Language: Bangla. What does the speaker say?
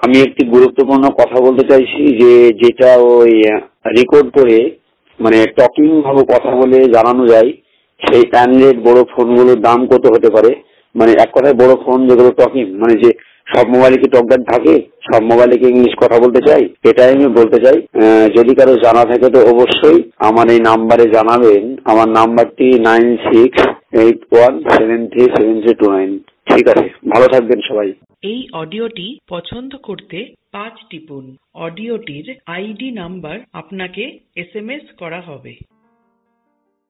আমি একটি গুরুত্বপূর্ণ কথা বলতে চাইছি যে যেটা ওই রেকর্ড করে মানে টকিং ভাবে কথা বলে জানানো যায় সেই অ্যান্ড্রয়েড বড় ফোনগুলোর দাম কত হতে পারে। মানে এক কথায় বড় ফোন যেগুলো টকিং মানে যে সব মোবাইলে কি টকব্যাক থাকে, সব মোবাইলে কি ইংলিশ কথা বলতে চাই, এটাই আমি বলতে চাই। যদি কারো জানা থাকে তো অবশ্যই আমার এই নাম্বারে জানাবেন। আমার নাম্বারটি 9681737329। ঠিক আছে, ভালো থাকবেন সবাই। এই অডিওটি পছন্দ করতে 5 টিপুন। অডিওটির আইডি নাম্বার আপনাকে SMS করা হবে।